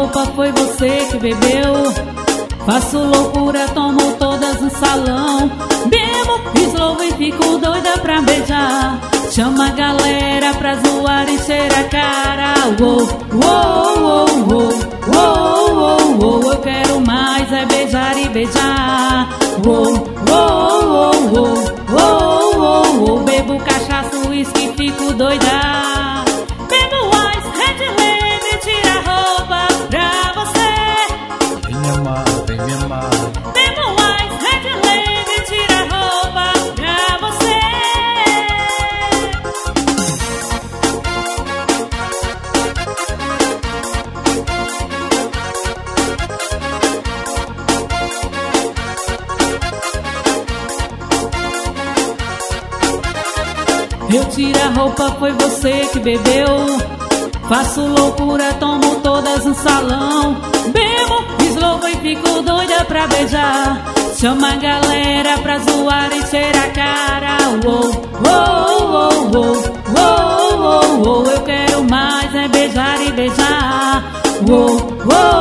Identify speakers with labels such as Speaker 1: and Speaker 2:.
Speaker 1: roupa, foi você que bebeu. Faço loucura, tomo todas no salão. Bebo, slow e fico doida pra beijar. Chama a galera pra zoar e encher a cara. Uou, uou, uou, uou, uou, uou, uou. Eu quero mais é beijar e beijar. Uou, uou, uou, uou, uou, uou, uou. Bebo cachaça, uísque, fico doida. Bebo ice, red lane, tira a roupa pra você.
Speaker 2: Vem me amar, vem me amar.
Speaker 1: Bebo ice, red lane, tira a roupa pra você. Eu tiro a roupa, foi você que bebeu. Faço loucura, tomo todas no salão. Bebo, slow e fico doida pra beijar. Chama a galera pra zoar e encher a cara. Uou, uou, uou, uou, uou, uou, uou. Eu quero mais é beijar e beijar. Uou, uou.